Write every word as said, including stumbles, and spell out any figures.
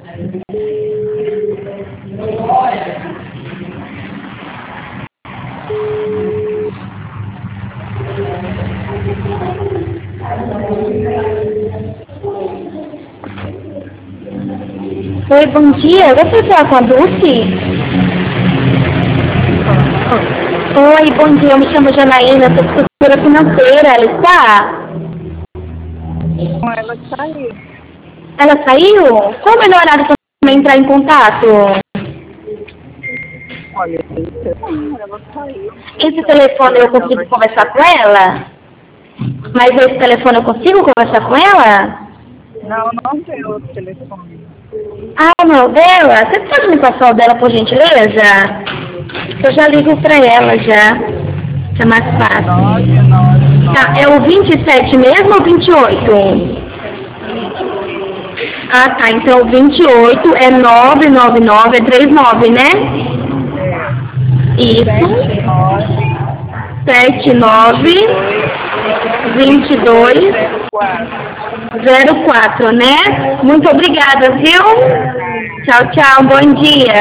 Oi, bom dia. Eu gostaria de falar com a Dulce. Oi, bom dia. Eu me chamo Janaína, sou professora financeira. Ela está? Ela saiu. Ela saiu? Qual o melhor horário para entrar em contato? Olha, ela saiu. Esse telefone eu consigo conversar com ela? Mas esse telefone eu consigo conversar com ela? Não, não tem outro telefone. Ah, não, dela? Você pode me passar o dela, por gentileza? Eu já ligo pra ela já. Que é mais fácil. nove nove nove. Tá, é o vinte e sete mesmo ou vinte e oito? Ah, tá, então vinte e oito é nove nove nove, é trinta e nove, né? É. Isso. sete nove. sete nove, vinte e dois, zero quatro. zero quatro, né? Muito obrigada, viu? Tchau, tchau, bom dia.